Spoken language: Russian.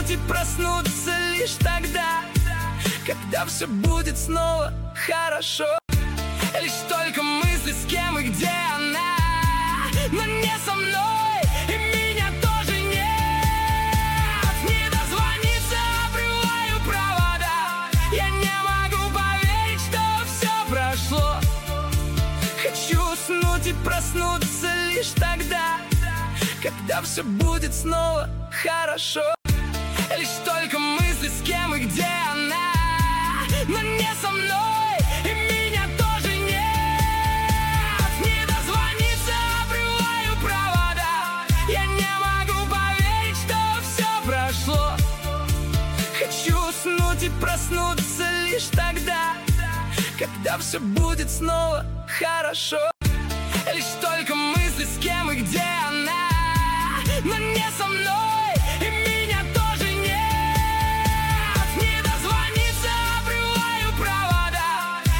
уснуть и проснуться лишь тогда, когда все будет снова хорошо. Лишь только мысли, с кем и где она, но не со мной, и меня тоже нет. Не дозвониться, обрываю провода. Я не могу поверить, что все прошло. Хочу уснуть и проснуться лишь тогда, когда все будет снова хорошо. Лишь только мысли, с кем и где она, но не со мной, и меня тоже нет. Не дозвониться, обрываю провода. Я не могу поверить, что все прошло. Хочу уснуть и проснуться лишь тогда, когда все будет снова хорошо.